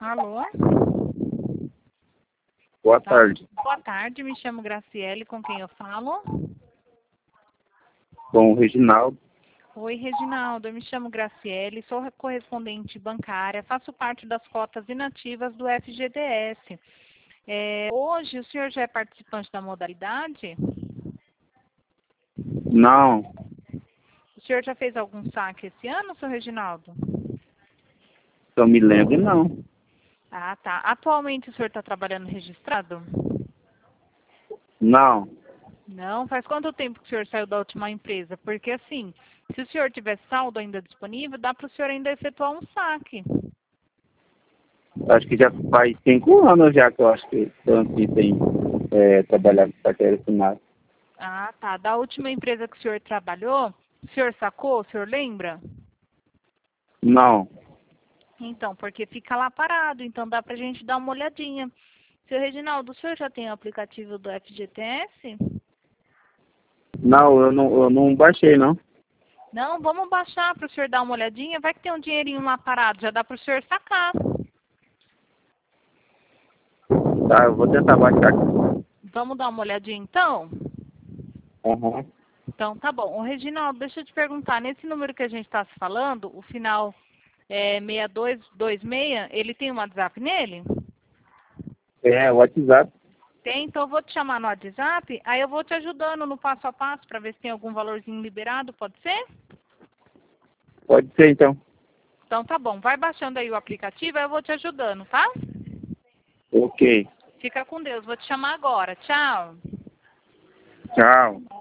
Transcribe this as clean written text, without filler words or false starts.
Alô? Boa tarde. Boa tarde, me chamo Graciele, com quem eu falo? Com o Reginaldo. Oi, Reginaldo, eu me chamo Graciele, sou correspondente bancária, faço parte das cotas inativas do FGTS. Hoje, o senhor já é participante da modalidade? Não, O senhor já fez algum saque esse ano, seu Reginaldo? se eu me lembro, não. Ah, tá. Atualmente o senhor está trabalhando registrado? Não. Não? Faz quanto tempo que o senhor saiu da última empresa? Porque assim, se o senhor tiver saldo ainda disponível, dá para o senhor ainda efetuar um saque. Acho que já faz 5 anos já que eu acho que eu aqui tem trabalhado com carteira assinada. Ah, tá. Da última empresa que o senhor trabalhou, o senhor sacou? O senhor lembra? Não. Então, porque fica lá parado, então dá pra gente dar uma olhadinha. Seu Reginaldo, o senhor já tem o aplicativo do FGTS? Não, eu não baixei, não. Não, vamos baixar para o senhor dar uma olhadinha. Vai que tem um dinheirinho lá parado, já dá para o senhor sacar. Tá, eu vou tentar baixar aqui. Vamos dar uma olhadinha então? Aham. Então, tá bom. Ô, Reginaldo, deixa eu te perguntar. Nesse número que a gente está se falando, o final é 6226, ele tem um WhatsApp nele? É, o WhatsApp. Tem, então eu vou te chamar no WhatsApp, aí eu vou te ajudando no passo a passo para ver se tem algum valorzinho liberado, pode ser? Pode ser, então. Então tá bom, vai baixando aí o aplicativo, aí eu vou te ajudando, tá? Ok. Fica com Deus, vou te chamar agora. Tchau. Tchau.